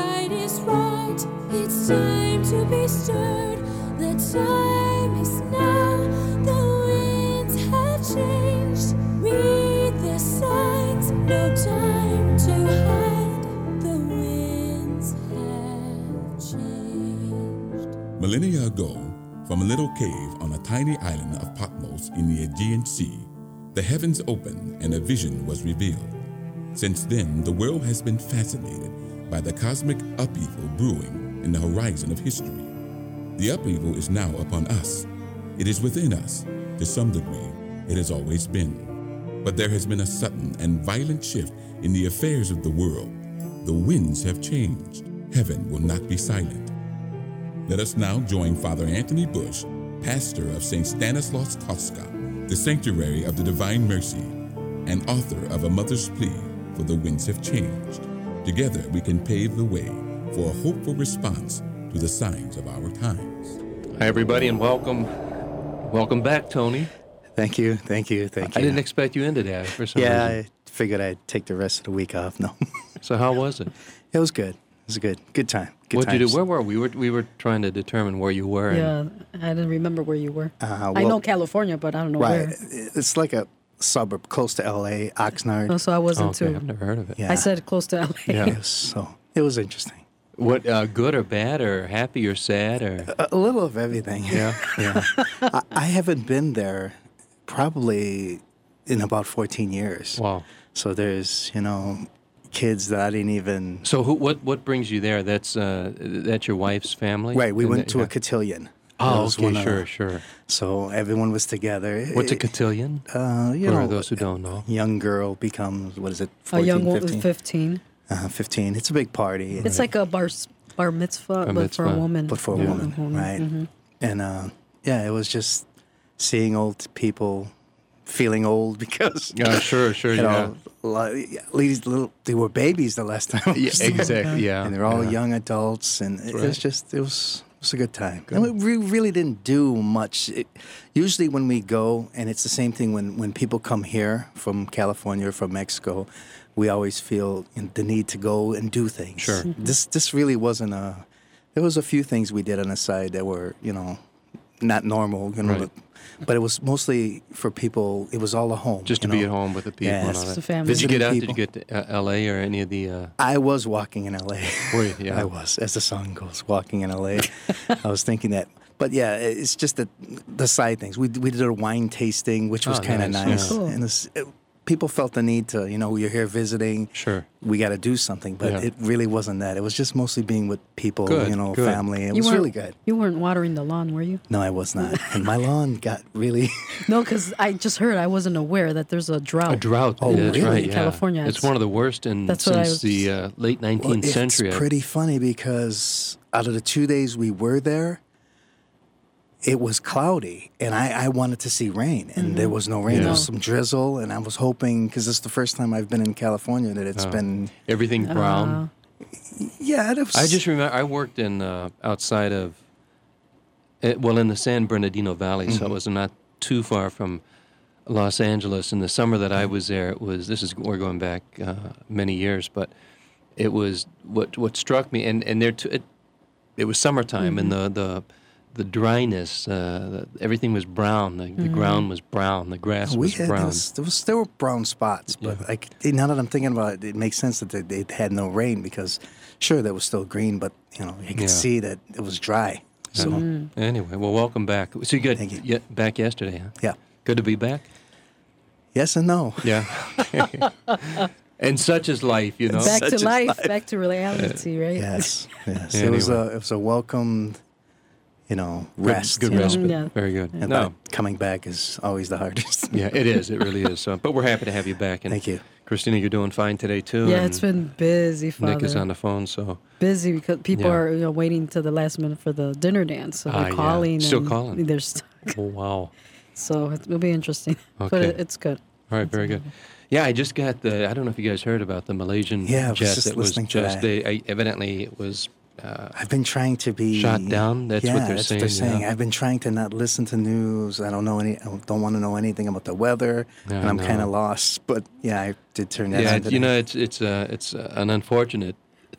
tide is right, it's time to be stirred. The time is now, the winds have changed. Read the signs, no time to hide. The winds have changed. Millennia ago, from a little cave on a tiny island of Patmos in the Aegean Sea, the heavens opened and a vision was revealed. Since then, the world has been fascinated by the cosmic upheaval brewing in the horizon of history. The upheaval is now upon us. It is within us. To some degree, it has always been. But there has been a sudden and violent shift in the affairs of the world. The winds have changed. Heaven will not be silent. Let us now join Father Anthony Bush, pastor of St. Stanislaus Kostka, the Sanctuary of the Divine Mercy, and author of A Mother's Plea for the Winds Have Changed. Together we can pave the way for a hopeful response to the signs of our times. Hi, everybody, and welcome. Welcome back, Tony. Thank you. I didn't expect you in today for some reason. I figured I'd take the rest of the week off. No. So how was it? It was good. It was a good time. What did you do? Where were we? We were trying to determine where you were. Yeah, I didn't remember where you were. I know California, but I don't know where. It's like a suburb close to L.A., Oxnard. Oh, so I wasn't too. I've never heard of it. Yeah. I said close to L.A. Yeah. It was interesting. What, good or bad or happy or sad or? A little of everything. Yeah. I haven't been there probably in about 14 years. Wow. So there's, kids that I didn't even... So what brings you there? That's your wife's family? Right, we went to a cotillion. Oh, okay, sure. So everyone was together. What's a cotillion? For those who don't know. Young girl becomes, 14, a young 15? 15. 15. It's a big party. It's like a bar mitzvah, but for a woman. But for a woman, right. Mm-hmm. And, it was just seeing old people feeling old because... Yeah, sure, they were babies the last time. Yeah, exactly, yeah. And they're all young adults, and it was a good time. And we really didn't do much. Usually when we go, and it's the same thing when people come here from California or from Mexico, we always feel the need to go and do things. Sure. This really wasn't there was a few things we did on the side that were, not normal, right. But it was mostly for people. It was all a home. Just to be at home with the people. Yes. And all that. The family. Did you get out? People. Did you get to L.A. or any of the... I was walking in L.A. Were you? Yeah. I was, as the song goes, walking in L.A. I was thinking that. But yeah, it's just the side things. We did a wine tasting, which was kind of nice. Cool. And people felt the need to, you're here visiting. Sure. We got to do something. But it really wasn't that. It was just mostly being with people, good. family. It was really good. You weren't watering the lawn, were you? No, I was not. And my lawn got really... No, because I just heard, I wasn't aware that there's a drought. A drought. Oh, that's really? right. In Yeah. California. It's one of the worst since the late 19th century. It's pretty funny because out of the 2 days we were there, it was cloudy, and I wanted to see rain, and there was no rain. There was some drizzle, and I was hoping, because this is the first time I've been in California, that it's been... Everything brown. Yeah, it was... I just remember, I worked in outside of, in the San Bernardino Valley, so it was not too far from Los Angeles. In the summer that I was there, we're going back many years, but it was, what struck me, and it was summertime, and the dryness, everything was brown. The ground was brown. The grass was brown. There were brown spots, but now that I'm thinking about it, it makes sense that they had no rain because, sure, there was still green, but you could see that it was dry. So anyway, well, welcome back. So you Thank you. got back yesterday, huh? Yeah. Good to be back. Yes and no. Yeah. And such is life, Back Such to is life, life. back to reality, right? Yes. Anyway. It was a welcomed, rest. Good respite. Yeah. Very good. And No. coming back is always the hardest. Yeah, it is. It really is. So, but we're happy to have you back. And Thank you. Christina, you're doing fine today, too. Yeah, and it's been busy, Father. Nick is on the phone, so... Busy because people are waiting to the last minute for the dinner dance. So they're calling. Still and calling. They're stuck. Oh, wow. So it'll be interesting. Okay. But it's good. All right, very good. Yeah, I just got I don't know if you guys heard about the Malaysian Yeah, I was jet just that was listening to just... that. Evidently, it was... I've been trying to be shot down. That's what they're saying. Yeah. I've been trying to not listen to news. I don't want to know anything about the weather, and I'm kind of lost. But I did turn that. Yeah, it's an unfortunate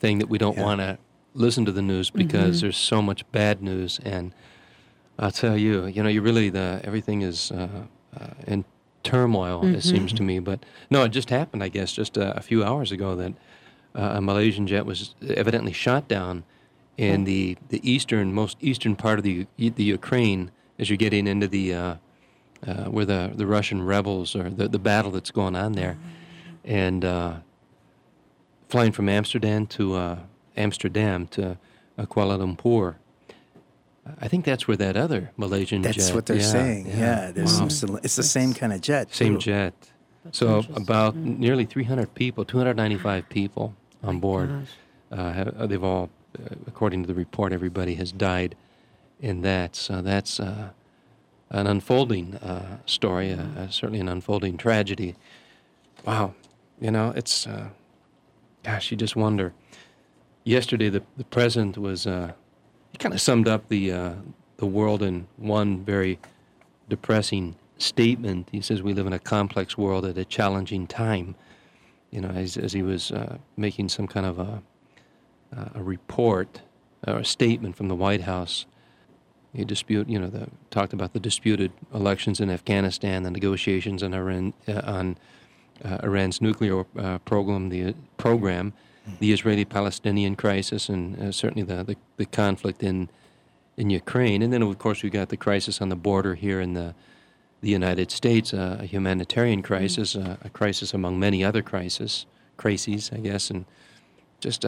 thing that we don't want to listen to the news because there's so much bad news. And I'll tell you, you really everything is in turmoil. It seems to me. But no, it just happened. I guess just a few hours ago that a Malaysian jet was evidently shot down in the most eastern part of the Ukraine as you're getting into the where the Russian rebels or the battle that's going on there, and flying from Amsterdam to Kuala Lumpur. I think that's where that other Malaysian jet. That's what they're saying. Yeah, there's it's the same kind of jet. Same jet. So about nearly 300 people, 295 people on board. They've all, according to the report, everybody has died in that. So that's an unfolding story, certainly an unfolding tragedy. Wow. It's, gosh, you just wonder. Yesterday, the president was, he kind of summed up the world in one very depressing statement. He says we live in a complex world at a challenging time. As he was making some kind of a report or a statement from the White House. He talked about the disputed elections in Afghanistan, the negotiations on Iran's nuclear program, the Israeli-Palestinian crisis, and certainly the conflict in Ukraine. And then, of course, we got the crisis on the border here in the United States, a humanitarian crisis, a crisis among many other crises, I guess, and just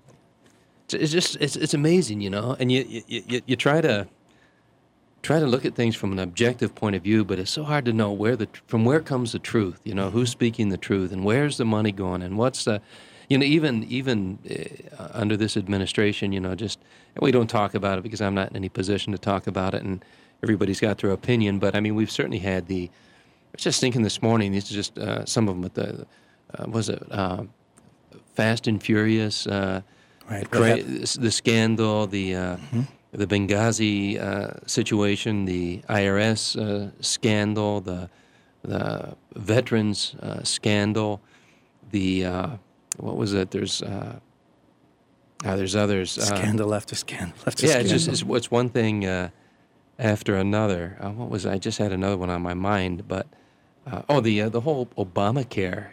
it's amazing, And you try to look at things from an objective point of view, but it's so hard to know from where comes the truth. Who's speaking the truth, and where's the money going, and what's the, even under this administration, we don't talk about it because I'm not in any position to talk about it, and everybody's got their opinion. But I mean, we've certainly had I was just thinking this morning. These are just some of them with the Fast and Furious, right? The scandal, the Benghazi situation, the IRS scandal, the veterans scandal, what was it? There's others. Scandal after scandal after scandal. Yeah, it's one thing after another. What was it? I just had another one on my mind, but the whole Obamacare.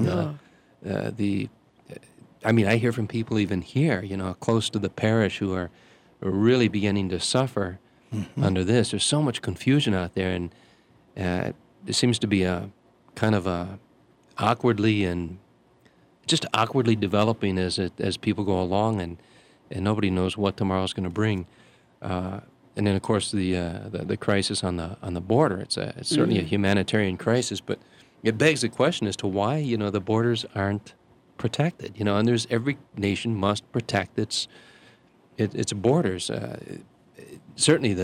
I hear from people even here, close to the parish, who are really beginning to suffer under this. There's so much confusion out there, and there seems to be a kind of a awkwardly developing as people go along, and nobody knows what tomorrow's going to bring. And then, of course, the crisis on the border. It's certainly a humanitarian crisis, but it begs the question as to why the borders aren't protected. And every nation must protect its borders. Certainly,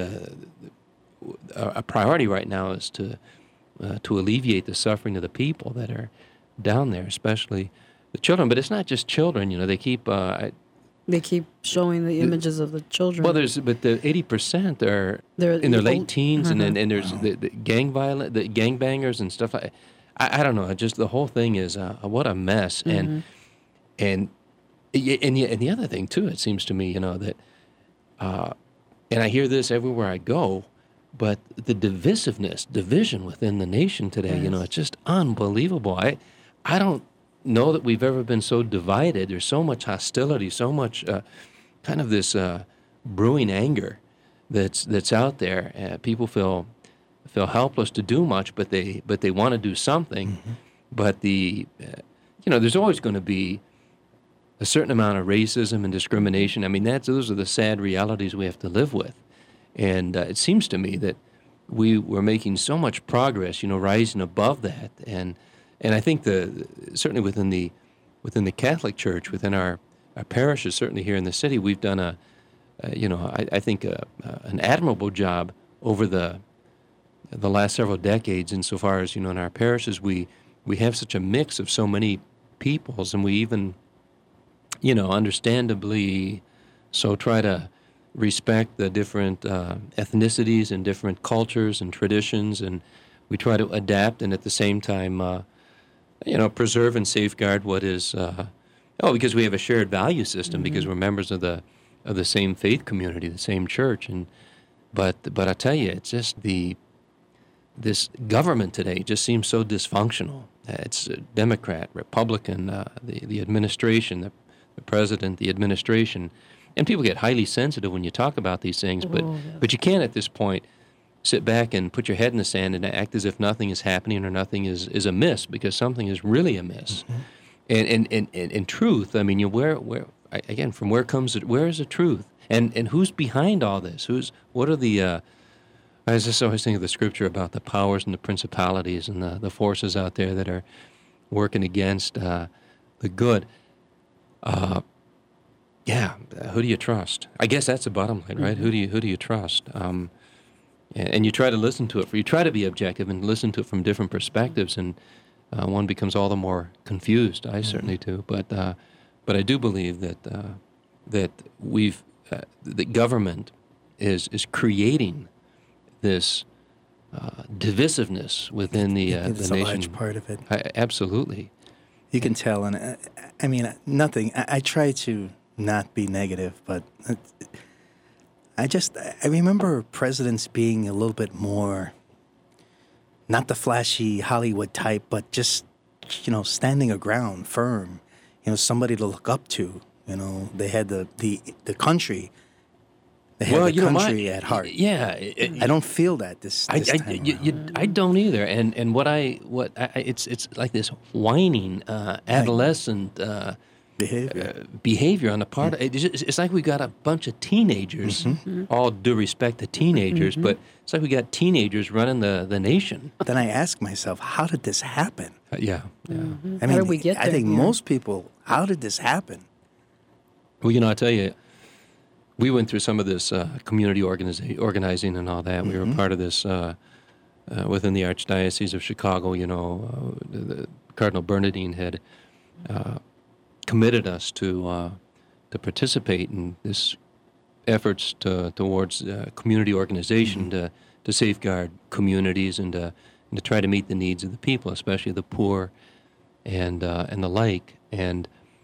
a priority right now is to alleviate the suffering of the people that are down there, especially the children. But it's not just children. They keep showing the images of the children. Well, but the 80% are in their late teens, and there's the gang violence, the gangbangers and stuff. I don't know. Just the whole thing is what a mess. And the other thing too, it seems to me, that, and I hear this everywhere I go, but the division within the nation today, it's just unbelievable. I don't know that we've ever been so divided. There's so much hostility, so much kind of this brewing anger that's out there. People feel helpless to do much, but they want to do something. But there's always going to be a certain amount of racism and discrimination. I mean, those are the sad realities we have to live with. And it seems to me that we're making so much progress, rising above that. And I think certainly within the Catholic Church, within our parishes, certainly here in the city, we've done I think an admirable job over the last several decades, insofar as in our parishes we have such a mix of so many peoples, and we even understandably so try to respect the different ethnicities and different cultures and traditions, and we try to adapt and at the same time preserve and safeguard what is Oh, because we have a shared value system, because we're members of the same faith community, the same church, but I tell you, it's just this government today just seems so dysfunctional. It's Democrat, Republican, the administration, the president, the administration, and people get highly sensitive when you talk about these things. But you can't at this point sit back and put your head in the sand and act as if nothing is happening or nothing is amiss, because something is really amiss. And in truth, I mean, again, from where comes it? Where is the truth? And who's behind all this? What are the? I was just always thinking of the scripture about the powers and the principalities and the forces out there that are working against the good. Who do you trust? I guess that's the bottom line, right? Who do you trust? And you try to listen to it. You try to be objective and listen to it from different perspectives, and one becomes all the more confused. I certainly do. But I do believe that the government is creating this divisiveness within the nation. It's a large part of it. Absolutely. You can tell, and I mean, nothing. I try to not be negative, but I remember presidents being a little bit more, not the flashy Hollywood type, but just, standing a ground, firm, somebody to look up to. They had the country. They had the country at heart. Yeah, I don't feel that this time around. I don't either. And it's like this whining adolescent behavior on the part of, it's like we got a bunch of teenagers, all due respect to teenagers, but it's like we got teenagers running the nation. Then I ask myself, how did this happen? Yeah. I mean, how did we get there? I think most people, how did this happen? Well, I tell you, we went through some of this community organizing and all that. We were part of this within the Archdiocese of Chicago. The Cardinal Bernardine had committed us to participate in this efforts towards community organization to safeguard communities and to try to meet the needs of the people, especially the poor and the like. And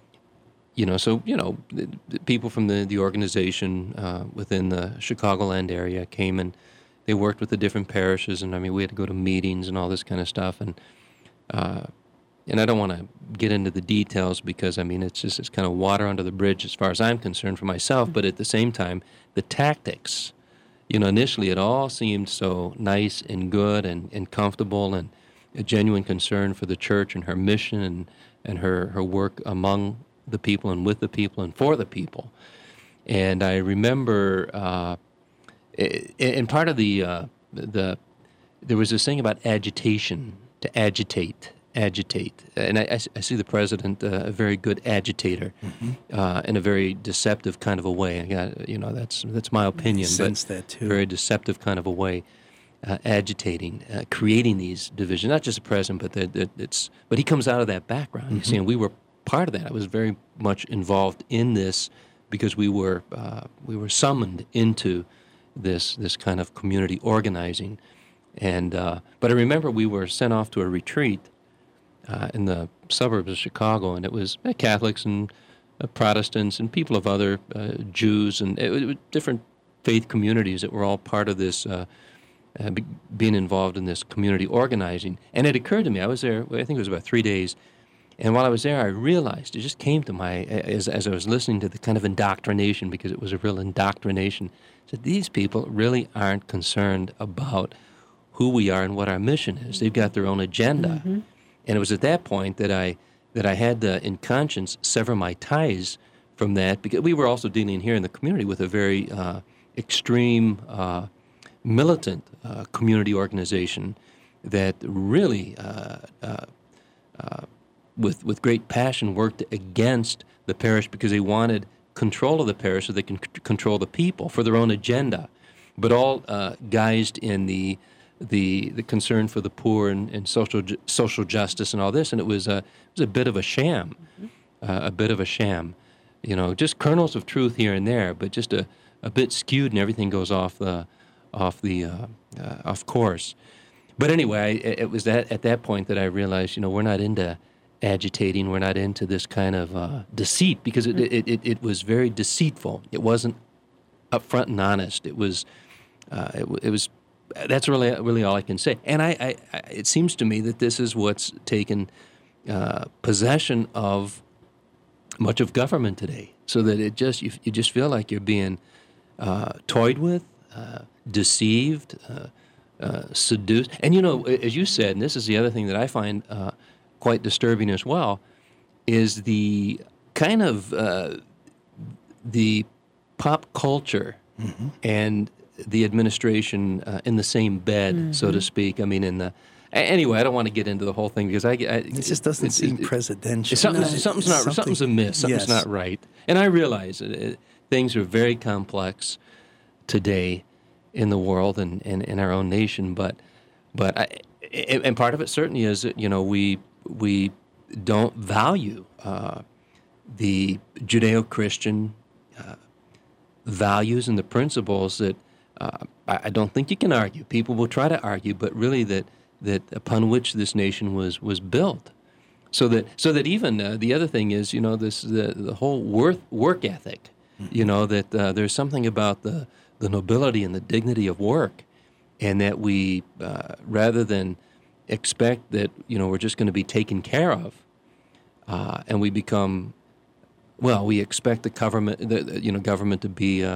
the people from the organization within the Chicagoland area came and they worked with the different parishes, and I mean, we had to go to meetings and all this kind of stuff, and I don't want to get into the details because I mean it's kind of water under the bridge as far as I'm concerned for myself, but at the same time, the tactics, initially it all seemed so nice and good and comfortable and a genuine concern for the church and her mission and her work among the people and with the people and for the people. And I remember, and part of there was this thing about agitation, to agitate. And I see the president a very good agitator, in a very deceptive kind of a way. That's my opinion. Sense that too. Very deceptive kind of a way, agitating, creating these divisions. Not just the president, but he comes out of that background. You see, and we were part of that. I was very much involved in this because we were summoned into this kind of community organizing, and but I remember we were sent off to a retreat in the suburbs of Chicago, and it was Catholics and Protestants and people of other Jews and it was different faith communities that were all part of this. Being involved in this community organizing, and it occurred to me. I was there. I think it was about 3 days. And while I was there, I realized, it just came to as I was listening to the kind of indoctrination, because it was a real indoctrination, that these people really aren't concerned about who we are and what our mission is. They've got their own agenda. And it was at that point that I had to, in conscience, sever my ties from that, because we were also dealing here in the community with a very extreme, militant community organization that really with great passion worked against the parish because they wanted control of the parish so they can control the people for their own agenda, but all guised in the concern for the poor and social justice and all this. And it was a bit of a sham, just kernels of truth here and there, but just a bit skewed, and everything goes off course. But anyway, it was at that point that I realized, we're not into agitating. We're not into this kind of deceit, because it was very deceitful. It wasn't upfront and honest. It was that's really all I can say. And I it seems to me that this is what's taken possession of much of government today, so that you just feel like you're being toyed with, deceived, seduced. And as you said, and this is the other thing that I find quite disturbing as well, is the kind of the pop culture and the administration in the same bed, so to speak. I mean, anyway, I don't want to get into the whole thing, because it just doesn't seem presidential. Something's amiss. Something's not right. And I realize things are very complex today in the world and in our own nation. But and part of it certainly is that we don't value the Judeo-Christian values and the principles that I don't think you can argue. People will try to argue, but really that upon which this nation was built. So that even the other thing is, the whole work ethic. That there's something about the nobility and the dignity of work, and that we rather than expect that we're just going to be taken care of, and we become, we expect the government to be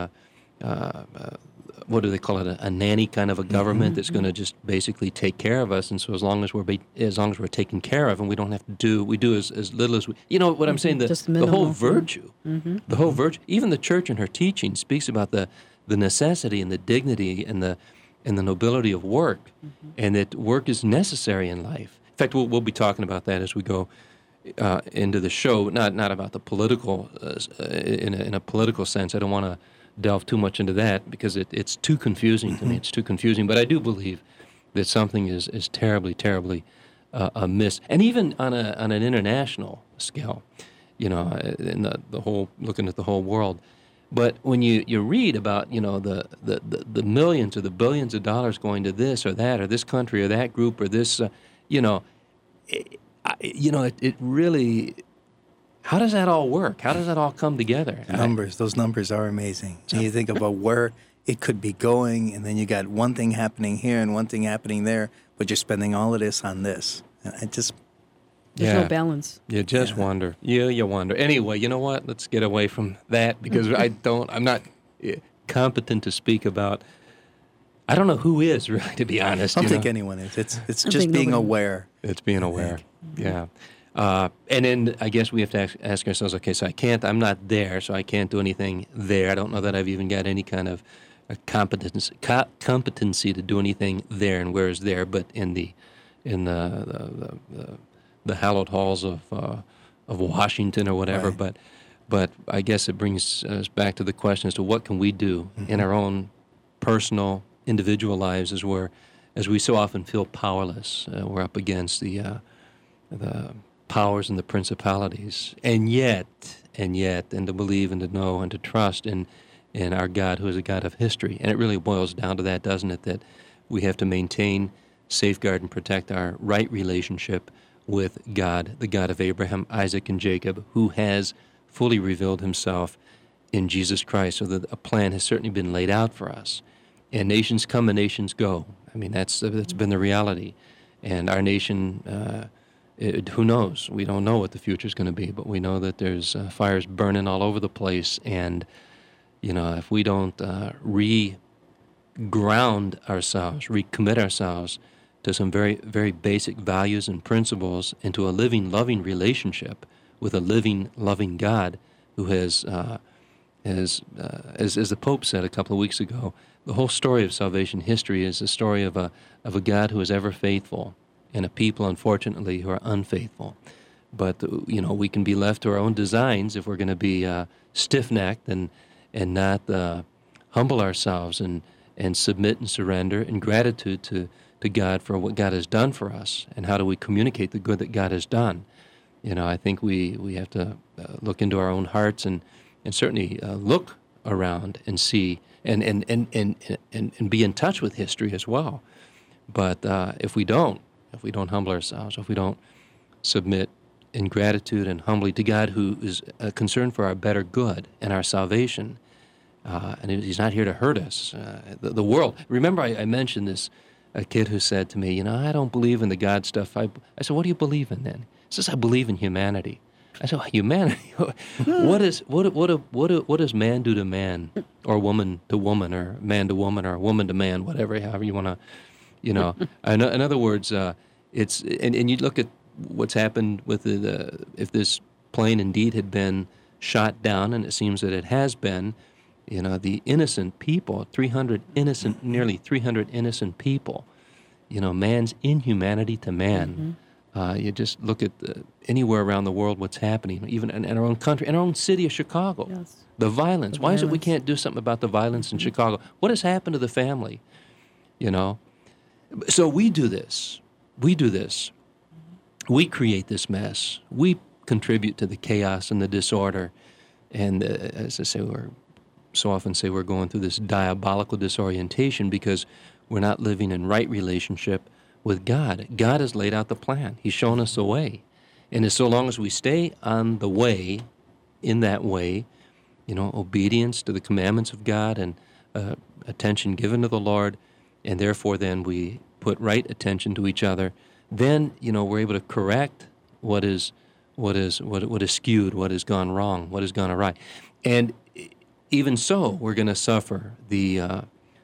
what do they call it? A nanny kind of a government that's going to just basically take care of us. And so as long as we're taken care of, and we don't have to we do as little as we. What I'm saying? The whole virtue, the whole virtue. Even the church in her teaching speaks about the necessity and the dignity and the nobility of work, and that work is necessary in life. In fact, we'll be talking about that as we go into the show. Not about the political in a political sense. I don't want to delve too much into that, because it's too confusing to me. It's too confusing. But I do believe that something is terribly, terribly amiss. And even on an international scale, in the whole, looking at the whole world. But when you read about, the millions or the billions of dollars going to this or that or this country or that group or this, it really... How does that all work? How does that all come together? Those numbers are amazing. And you think about where it could be going, and then you got one thing happening here and one thing happening there, but you're spending all of this on this. And there's no balance. You just wonder. You wonder. Anyway, you know what? Let's get away from that, because I'm not competent to speak about. I don't know who is, really, to be honest. I don't think anyone is. It's just being aware. It's being aware. Yeah. And then I guess we have to ask ourselves, okay, so I'm not there, so I can't do anything there. I don't know that I've even got any kind of competency to do anything there, and where is there, but in the hallowed halls of Washington or whatever. Right. But I guess it brings us back to the question as to what can we do in our own personal, individual lives, as we so often feel powerless. We're up against the powers and the principalities, and yet, and to believe and to know and to trust in our God, who is a God of history. And it really boils down to that, doesn't it, that we have to maintain, safeguard, and protect our right relationship with God, the God of Abraham, Isaac, and Jacob, who has fully revealed himself in Jesus Christ, so that a plan has certainly been laid out for us. And nations come and nations go. I mean, that's been the reality. And our nation... who knows? We don't know what the future is going to be, but we know that there's fires burning all over the place. And, if we don't re-ground ourselves, recommit ourselves to some very, very basic values and principles, into a living, loving relationship with a living, loving God who has, as the Pope said a couple of weeks ago, the whole story of salvation history is a story of a God who is ever faithful, and a people, unfortunately, who are unfaithful. But, we can be left to our own designs if we're going to be stiff-necked and not humble ourselves and submit and surrender in gratitude to God for what God has done for us. And how do we communicate the good that God has done? I think we have to look into our own hearts and certainly look around and see and be in touch with history as well. But if we don't humble ourselves, if we don't submit in gratitude and humbly to God, who is concerned for our better good and our salvation. And He's not here to hurt us. The world. Remember, I mentioned this, a kid who said to me, I don't believe in the God stuff. I said, what do you believe in then? He says, I believe in humanity. I said, humanity? What does man do to man, or woman to woman, or man to woman, or woman to man, however you want to, in other words, it's, and you look at what's happened with if this plane indeed had been shot down, and it seems that it has been, the innocent people, nearly 300 innocent people, man's inhumanity to man. You just look at anywhere around the world what's happening, even in our own country, in our own city of Chicago. Yes. The violence. Why is it we can't do something about the violence in Chicago? What has happened to the family? So we do this. We create this mess. We contribute to the chaos and the disorder. And as I say, so often say we're going through this diabolical disorientation because we're not living in right relationship with God. God has laid out the plan. He's shown us the way. And as so long as we stay on the way, in that way, obedience to the commandments of God and attention given to the Lord, and therefore then we put right attention to each other, then, we're able to correct what is skewed, what has gone wrong, what has gone awry. And even so, we're going to suffer there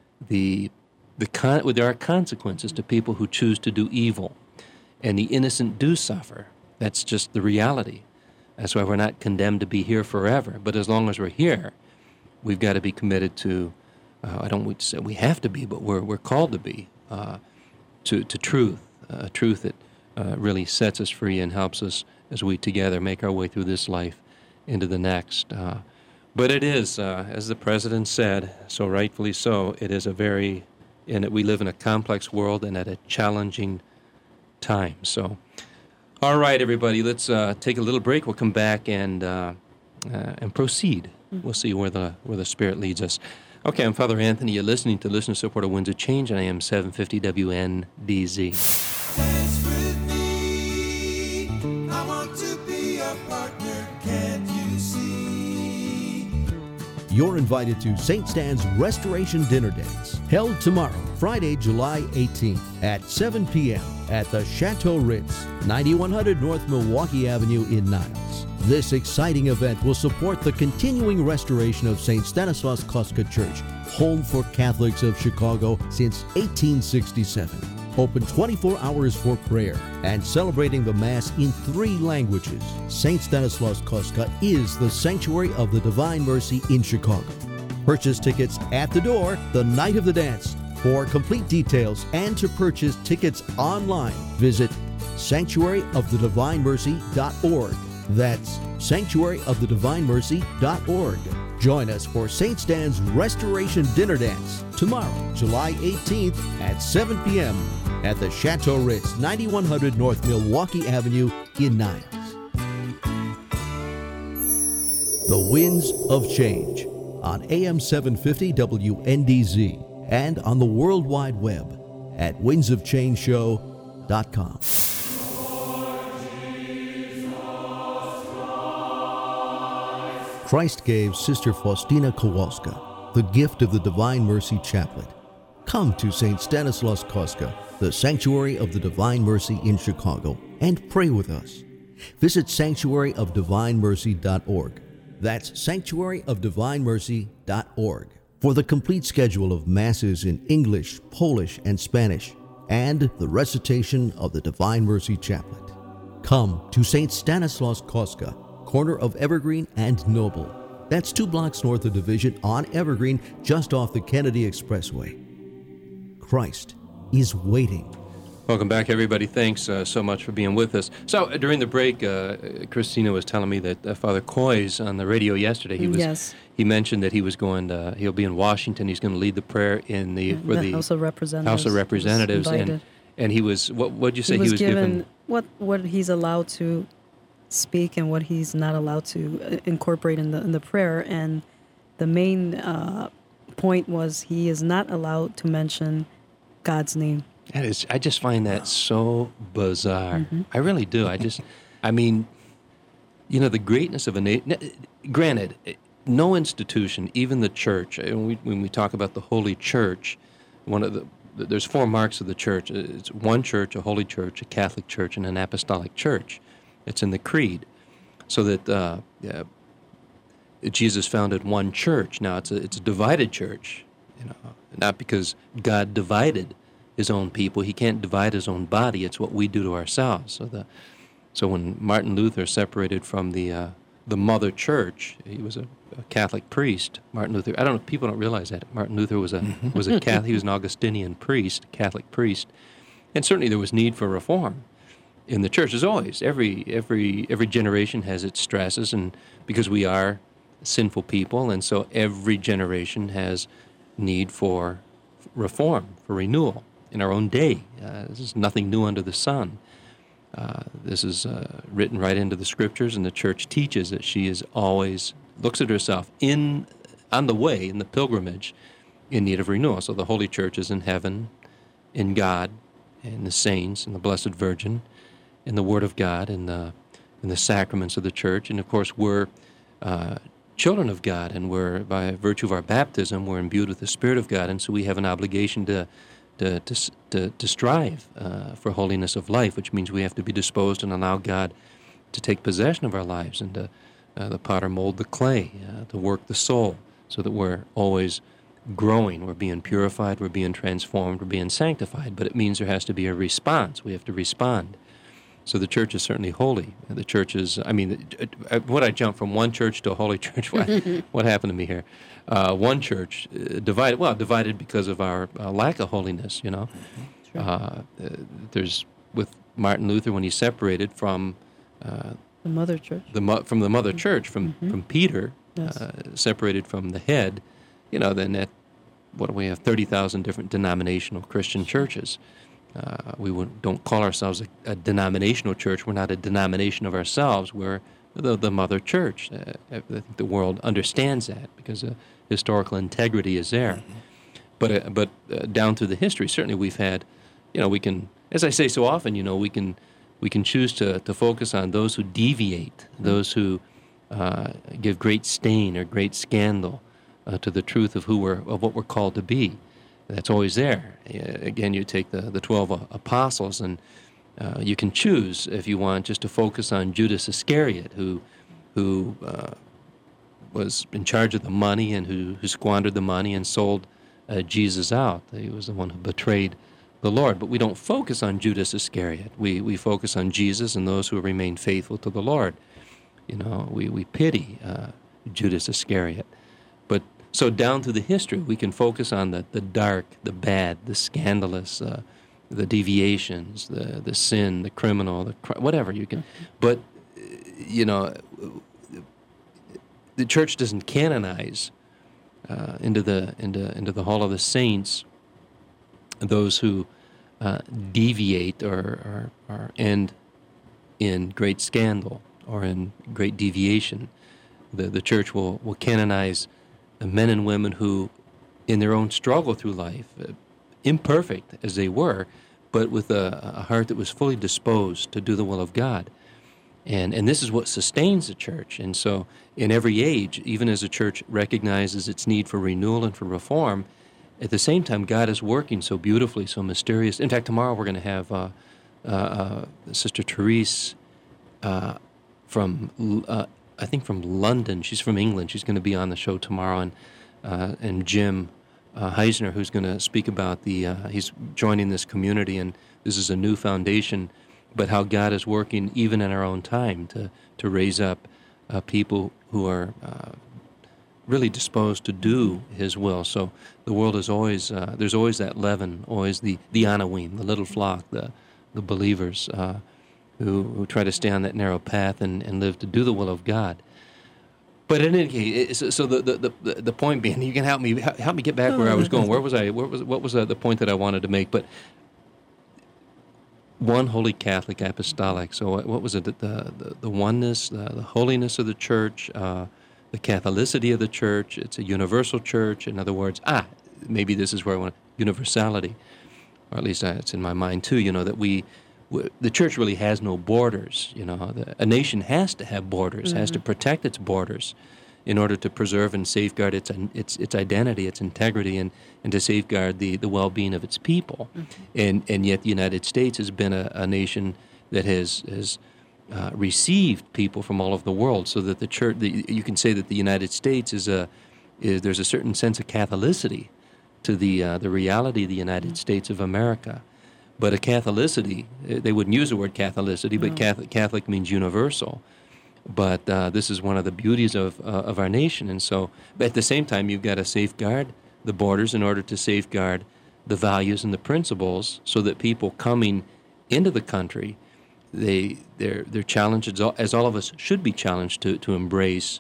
are consequences to people who choose to do evil, and the innocent do suffer. That's just the reality. That's why we're not condemned to be here forever. But as long as we're here, we've got to be committed to. I don't say we have to be, but we're called to be to truth, truth that really sets us free and helps us as we together make our way through this life into the next. But it is, as the president said, so rightfully so, it is we live in a complex world and at a challenging time. So, all right, everybody, let's take a little break. We'll come back and proceed. We'll see where the Spirit leads us. Okay, I'm Father Anthony. You're listening to Listener Supported Winds of Change, and I am 750 WNDZ. Dance with me. I want to be a partner. Can't you see? You're invited to St. Stan's Restoration Dinner Dance, held tomorrow, Friday, July 18th at 7 p.m. at the Chateau Ritz, 9100 North Milwaukee Avenue in Niles. This exciting event will support the continuing restoration of St. Stanislaus Kostka Church, home for Catholics of Chicago since 1867. Open 24 hours for prayer and celebrating the Mass in 3 languages. St. Stanislaus Kostka is the sanctuary of the Divine Mercy in Chicago. Purchase tickets at the door the night of the dance. For complete details and to purchase tickets online, visit sanctuaryofthedivinemercy.org. That's sanctuaryofthedivinemercy.org. Join us for St. Stan's Restoration Dinner Dance tomorrow, July 18th at 7 p.m. at the Chateau Ritz, 9100 North Milwaukee Avenue in Niles. The Winds of Change on AM 750 WNDZ and on the World Wide Web at windsofchangeshow.com. Christ gave Sister Faustina Kowalska the gift of the Divine Mercy Chaplet. Come to St. Stanislaus Kostka, the Sanctuary of the Divine Mercy in Chicago, and pray with us. Visit sanctuaryofdivinemercy.org. That's sanctuaryofdivinemercy.org for the complete schedule of Masses in English, Polish, and Spanish, and the recitation of the Divine Mercy Chaplet. Come to St. Stanislaus Kostka, corner of Evergreen and Noble. That's 2 blocks north of Division on Evergreen, just off the Kennedy Expressway. Christ is waiting. Welcome back, everybody. Thanks so much for being with us. So during the break, Christina was telling me that Father Coys on the radio yesterday, he mentioned that he was he'll be in Washington. He's going to lead the prayer in the House of Representatives. And he was, what did you say? He was given what he's allowed to speak and what he's not allowed to incorporate in the prayer. And the main point was he is not allowed to mention God's name. I just find that so bizarre. Mm-hmm. I really do. I mean, the greatness of a nation. Granted, no institution, even the church, and when we talk about the Holy Church, there's 4 marks of the church. It's one church, a holy church, a Catholic church, and an apostolic church. It's in the creed. So that Jesus founded one church. Now it's a divided church, not because God divided his own people. He can't divide his own body. It's what we do to ourselves. So when Martin Luther separated from the mother church, he was a Catholic priest. Martin Luther. I don't know. People don't realize that Martin Luther was a Catholic. He was an Augustinian priest, Catholic priest, and certainly there was need for reform in the church. As always, every generation has its stresses, and because we are sinful people, and so every generation has need for reform, for renewal in our own day. This is nothing new under the sun. This is written right into the Scriptures, and the church teaches that she is always looks at herself on the way, in the pilgrimage, in need of renewal. So the Holy Church is in heaven, in God, in the saints, in the Blessed Virgin, in the Word of God, in the sacraments of the church, and of course we're children of God, and we're, by virtue of our baptism, we're imbued with the Spirit of God, and so we have an obligation to strive for holiness of life, which means we have to be disposed and allow God to take possession of our lives, and to the potter mold the clay, to work the soul, so that we're always growing, we're being purified, we're being transformed, we're being sanctified. But it means there has to be a response. We have to respond. So the church is certainly holy. The church is, what I jumped from one church to a holy church, what happened to me here? One church divided because of our lack of holiness, There's, with Martin Luther, when he separated from the mother church. From the mother church, from Peter, Yes. separated from the head, then we have 30,000 different denominational Christian churches. We don't call ourselves a denominational church. We're not a denomination of ourselves. We're the mother church. I think the world understands that because historical integrity is there. But down through the history, certainly we've had, we can, as I say so often, we can choose to focus on those who deviate, those who give great stain or great scandal to the truth of what we're called to be. That's always there. Again, you take the 12 apostles, and you can choose, if you want, just to focus on Judas Iscariot, who was in charge of the money and who squandered the money and sold Jesus out. He was the one who betrayed the Lord. But we don't focus on Judas Iscariot. We focus on Jesus and those who remain faithful to the Lord. We pity Judas Iscariot. But so down through the history, we can focus on the dark, the bad, the scandalous, the deviations, the sin, the criminal, whatever you can. But the church doesn't canonize into the hall of the saints those who deviate or end in great scandal or in great deviation. The church will canonize men and women who, in their own struggle through life, imperfect as they were, but with a heart that was fully disposed to do the will of God. And this is what sustains the church. And so in every age, even as the church recognizes its need for renewal and for reform, at the same time, God is working so beautifully, so mysterious. In fact, tomorrow we're going to have Sister Therese from London. She's from England. She's going to be on the show tomorrow, and Jim Heisner, who's going to speak about he's joining this community, and this is a new foundation, but how God is working even in our own time to raise up people who are really disposed to do His will. So the world is always, there's always that leaven, always the Anawim, the little flock, the believers who try to stay on that narrow path and live to do the will of God. But in any case, so the point being, you can help me get back where I was going. Where was I? What was the point that I wanted to make? But one holy Catholic apostolic. So what was it? The oneness, the holiness of the church, the Catholicity of the church. It's a universal church. In other words, maybe this is where I want universality, or at least it's in my mind too. That we the church really has no borders. A nation has to have borders, has to protect its borders in order to preserve and safeguard its identity, its integrity, and to safeguard the well-being of its people. And yet the United States has been a nation that has received people from all over the world, so that the church, you can say that the United States there's a certain sense of Catholicity to the reality of the United States of America. But a Catholicity, they wouldn't use the word Catholicity, but Catholic means universal. But this is one of the beauties of our nation. And so, but at the same time, you've got to safeguard the borders in order to safeguard the values and the principles, so that people coming into the country, they're challenged, as all of us should be challenged to embrace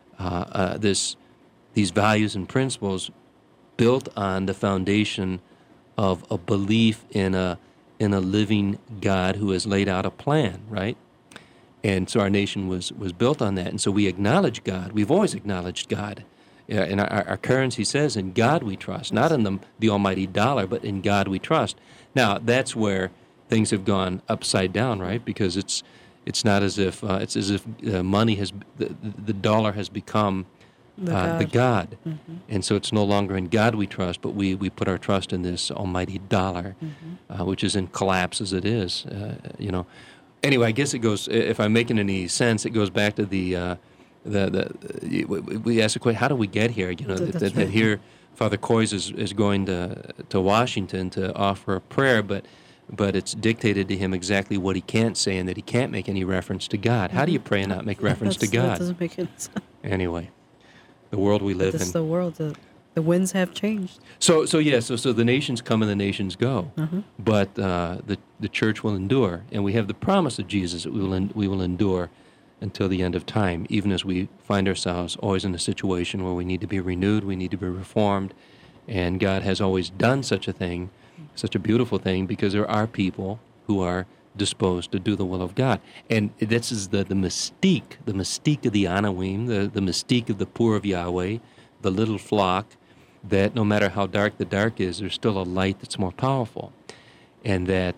these values and principles built on the foundation of a belief in a living God who has laid out a plan, right? And so our nation was built on that. And so we acknowledge God. We've always acknowledged God. And our currency says, in God we trust, not in the almighty dollar, but in God we trust. Now, that's where things have gone upside down, right? Because it's not as if money the dollar has become the God. And so it's no longer in God we trust, but we put our trust in this almighty dollar, which is in collapse as it is, Anyway, I guess it goes, if I'm making any sense, it goes back to we asked the question, how do we get here? That here Father Coys is going to Washington to offer a prayer, but it's dictated to him exactly what he can't say, and that he can't make any reference to God. How do you pray and not make reference to God? That doesn't make any sense. Anyway, the world we live in. This is the world. The winds have changed. So the nations come and the nations go, but the church will endure, and we have the promise of Jesus that we will endure until the end of time, even as we find ourselves always in a situation where we need to be renewed, we need to be reformed, and God has always done such a thing, such a beautiful thing, because there are people who are disposed to do the will of God. And this is the mystique of the Anawim, the mystique of the poor of Yahweh, the little flock, that no matter how dark the dark is, there's still a light that's more powerful. And that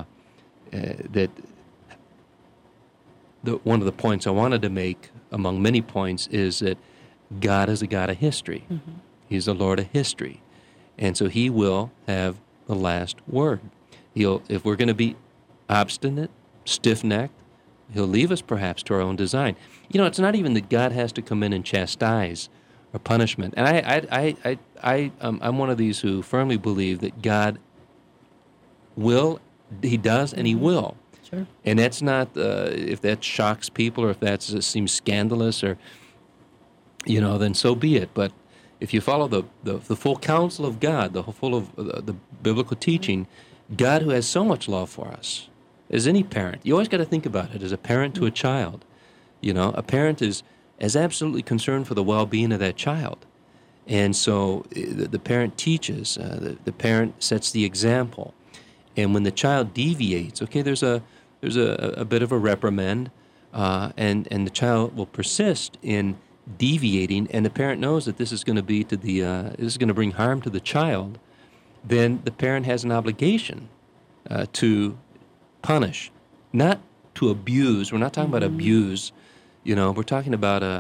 one of the points I wanted to make, among many points, is that God is a God of history. He's the Lord of history. And so he will have the last word. If we're going to be obstinate, stiff-necked, he'll leave us perhaps to our own design. It's not even that God has to come in and chastise or punishment. And I'm one of these who firmly believe that God will, he does, and he will. Sure. And that's not, if that shocks people, or if that seems scandalous, or, then so be it. But if you follow the full counsel of God, the full of the biblical teaching, God, who has so much love for us, as any parent, you always got to think about it as a parent to a child. A parent is absolutely concerned for the well-being of that child. And so the parent teaches, the parent sets the example. And when the child deviates, okay, there's a bit of a reprimand, and the child will persist in deviating, and the parent knows that this is going to be this is going to bring harm to the child, then the parent has an obligation to punish, not to abuse. We're not talking about abuse. We're talking about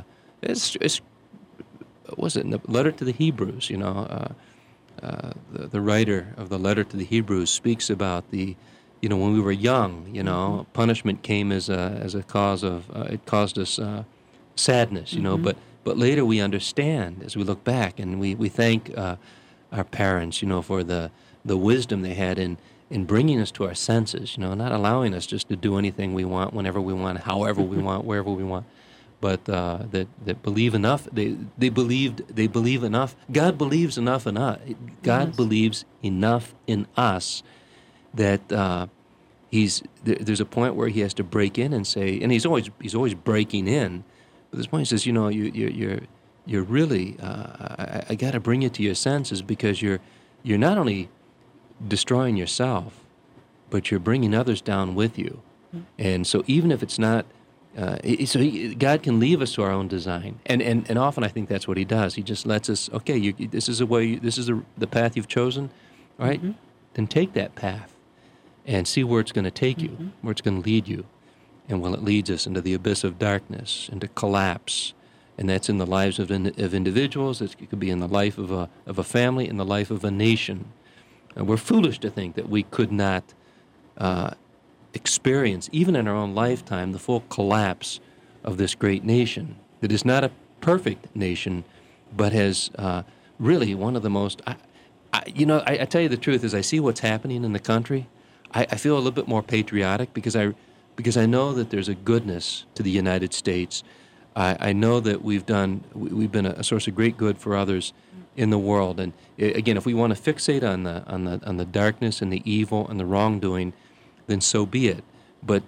what was it, in the letter to the Hebrews, the writer of the letter to the Hebrews speaks about when we were young, punishment came as a cause of, it caused us sadness, but later we understand as we look back, and we thank our parents, for the wisdom they had in bringing us to our senses, not allowing us just to do anything we want, whenever we want, however we want, wherever we want, but that believe enough. They believe enough. God believes enough in us. God believes enough in us that there's a point where he has to break in and say, and he's always breaking in. But this point he says, you're really I got to bring you to your senses, because you're not only destroying yourself, but you're bringing others down with you. And so even if it's not, God can leave us to our own design, and often I think that's what he does. He just lets us, okay, this is the path you've chosen, all right? Then take that path. and see where it's going to take you, where it's going to lead you. And while it leads us into the abyss of darkness, into collapse, and that's in the lives of individuals, it could be in the life of a family, in the life of a nation. And we're foolish to think that we could not experience, even in our own lifetime, the full collapse of this great nation. It is not a perfect nation, but has really one of the most... I tell you the truth, as I see what's happening in the country, I feel a little bit more patriotic because I know that there's a goodness to the United States. I know that we've been a source of great good for others in the world. And again, if we want to fixate on the darkness and the evil and the wrongdoing, then so be it. But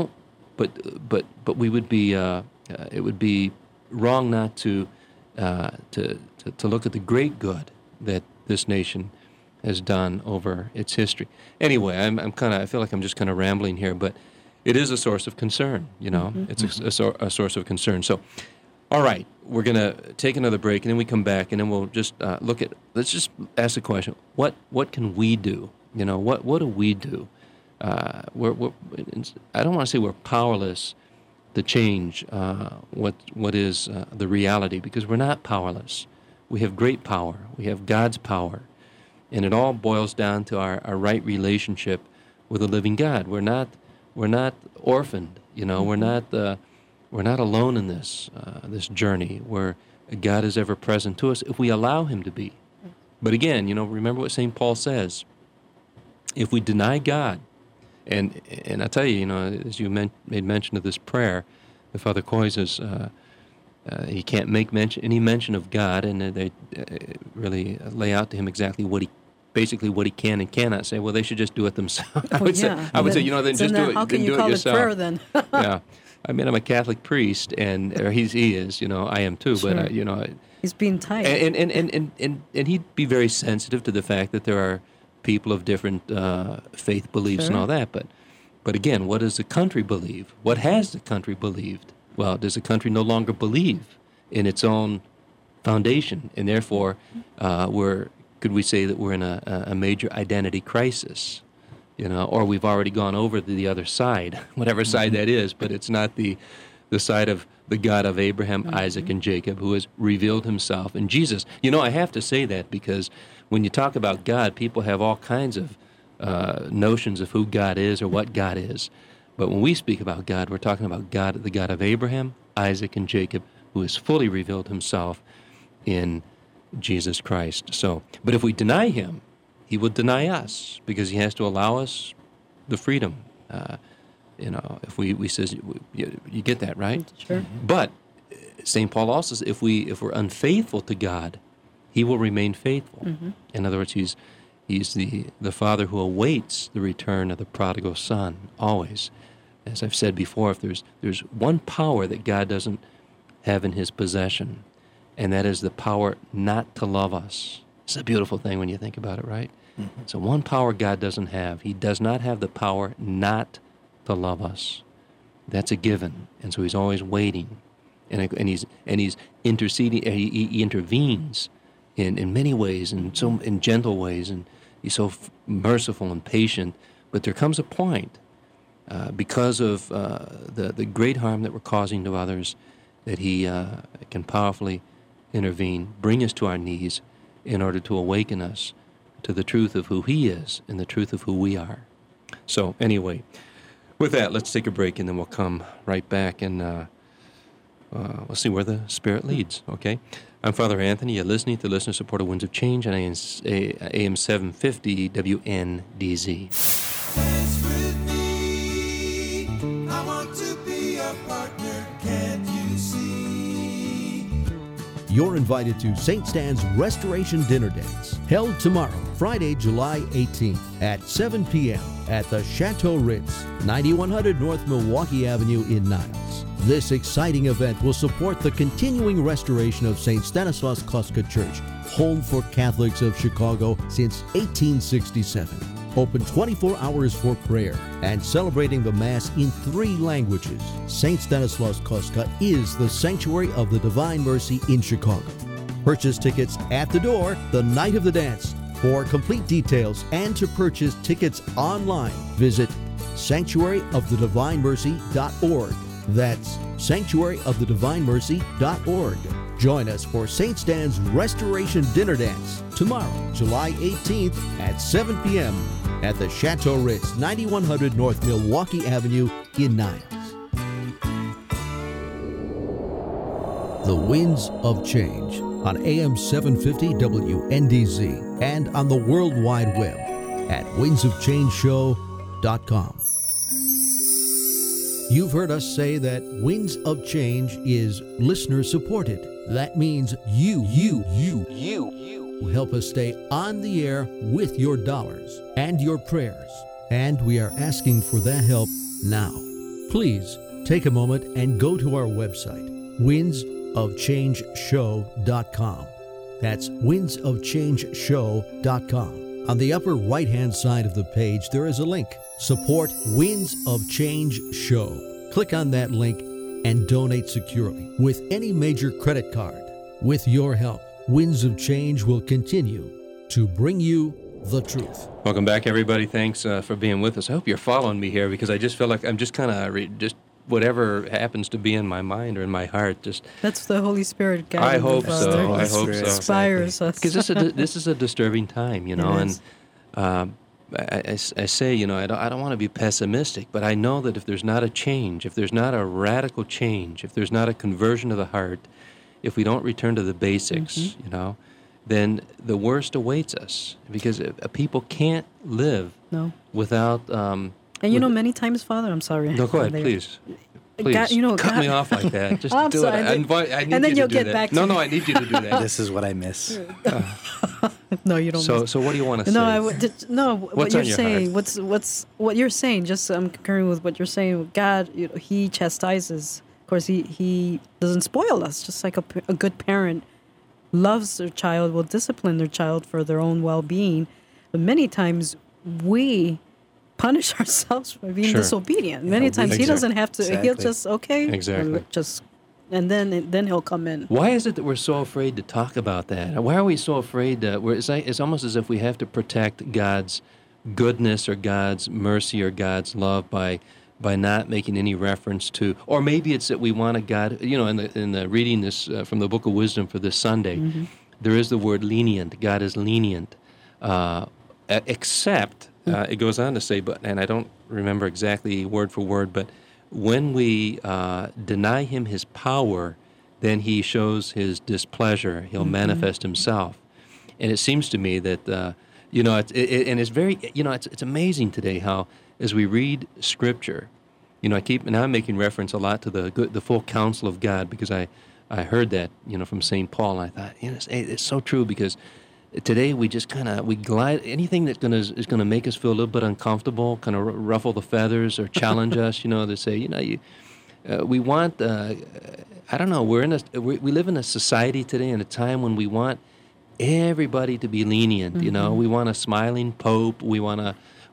we would be it would be wrong not to look at the great good that this nation has done over its history. Anyway, I feel like I'm just kind of rambling here, but it is a source of concern, It's a source of concern. So, all right, we're going to take another break, and then we come back, and then we'll just let's just ask the question, what can we do? What do we do? I don't want to say we're powerless to change what is the reality, because we're not powerless. We have great power. We have God's power. And it all boils down to our right relationship with the living God. We're not orphaned, We're not alone in this journey where God is ever present to us if we allow Him to be. But again, remember what St. Paul says. If we deny God, and I tell you, as you made mention of this prayer, the Father Coy says he can't make any mention of God, and they really lay out to him exactly what he can and cannot say. Well, they should just do it themselves. I would say, then just do it. How can you call it prayer then? Yeah, I mean, I'm a Catholic priest, or he is. I am too. Sure. But he's being tight. And he'd be very sensitive to the fact that there are people of different faith beliefs and all that. But again, what does the country believe? What has the country believed? Well, does the country no longer believe in its own foundation, and therefore could we say that we're in a major identity crisis, or we've already gone over to the other side, whatever side that is, but it's not the side of the God of Abraham, Isaac, and Jacob, who has revealed Himself in Jesus. I have to say that because when you talk about God, people have all kinds of notions of who God is or what God is. But when we speak about God, we're talking about God, the God of Abraham, Isaac, and Jacob, who has fully revealed Himself in Jesus Christ. So, but if we deny Him, He will deny us, because He has to allow us the freedom. If we says, you get that, right? Sure. But St. Paul also says, if we're unfaithful to God, He will remain faithful. In other words, He's the Father who awaits the return of the prodigal son, always. As I've said before, if there's one power that God doesn't have in His possession, and that is the power not to love us. It's a beautiful thing when you think about it, right? So one power God doesn't have. He does not have the power not to love us. That's a given. And so He's always waiting. And he's interceding. He intervenes in many ways, and so in gentle ways, and He's so merciful and patient. But there comes a point, because of the great harm that we're causing to others, that He can powerfully intervene, bring us to our knees in order to awaken us to the truth of who He is and the truth of who we are. So anyway, with that, let's take a break, and then we'll come right back, and we'll see where the Spirit leads, okay? I'm Father Anthony. You're listening to Listener-Supported Winds of Change on AM 750 WNDZ. Dance with me. I want to be a partner. Can't you see? You're invited to St. Stan's Restoration Dinner Dates, held tomorrow, Friday, July 18th at 7 p.m. at the Chateau Ritz, 9100 North Milwaukee Avenue in Niles. This exciting event will support the continuing restoration of St. Stanislaus Kostka Church, home for Catholics of Chicago since 1867. Open 24 hours for prayer and celebrating the Mass in 3 languages. St. Stanislaus Kostka is the sanctuary of the Divine Mercy in Chicago. Purchase tickets at the door the night of the dance For complete details and to purchase tickets online, visit sanctuaryofthedivinemercy.org. That's sanctuaryofthedivinemercy.org. Join us for St. Stan's Restoration Dinner Dance tomorrow, July 18th at 7 p.m. at the Chateau Ritz, 9100 North Milwaukee Avenue in Niles. The Winds of Change on AM 750 WNDZ and on the World Wide Web at windsofchangeshow.com. You've heard us say that Winds of Change is listener supported. That means you will help us stay on the air with your dollars and your prayers. And we are asking for that help now. Please take a moment and go to our website, windsofchangeshow.com. That's windsofchangeshow.com. On the upper right-hand side of the page, there is a link. Support Winds of Change Show. Click on that link and donate securely with any major credit card. With your help, Winds of Change will continue to bring you the truth. Welcome back, everybody. Thanks for being with us. I hope you're following me here because I just feel like I'm just kind of just whatever happens to be in my mind or in my heart. Just That's the Holy Spirit guiding I hope us. so. I hope Spirit so. Inspires us. Because this is a disturbing time, you know, It and is. I say, you know, I don't want to be pessimistic, but I know that if there's not a change, if there's not a radical change, if there's not a conversion of the heart, if we don't return to the basics, you know, then the worst awaits us because people can't live No. without. And you know, many times, Father, I'm sorry. No, go ahead, There. please. Please, God, you know, cut God- me off like that. Just I'm do sorry, it. I need and then you you'll to do get that. back to No, me. I need you to do that. This is what I miss. No, you don't. So what do you want to No, say? what What's you're on your saying. heart? What you're saying? Just I'm concurring with what you're saying. God, you know, He chastises. Of course, He doesn't spoil us. Just like a good parent loves their child, will discipline their child for their own well-being. But many times we punish ourselves for being Sure. disobedient. Many times He exactly. doesn't have to. He'll Exactly. just Exactly. and then He'll come in. Why is it that we're so afraid to talk about that? Why are we so afraid that it's almost as if we have to protect God's goodness or God's mercy or God's love by not making any reference to, or maybe it's that we want a God, you know, in the reading this from the Book of Wisdom for this Sunday, there is the word lenient. God is lenient, except it goes on to say, and I don't remember exactly word for word, but when we deny Him His power, then He shows His displeasure. He'll manifest Himself. And it seems to me that, you know, and it's very, you know, it's amazing today how, as we read Scripture, you know, I'm making reference a lot to the full counsel of God because I heard that, you know, from St. Paul, and I thought, you know, it's so true because today we just we glide anything that is gonna make us feel a little bit uncomfortable, kind of ruffle the feathers or challenge us. You know, they say, you know, we want. I don't know. We live in a society today in a time when we want everybody to be lenient. You know, we want a smiling pope. We want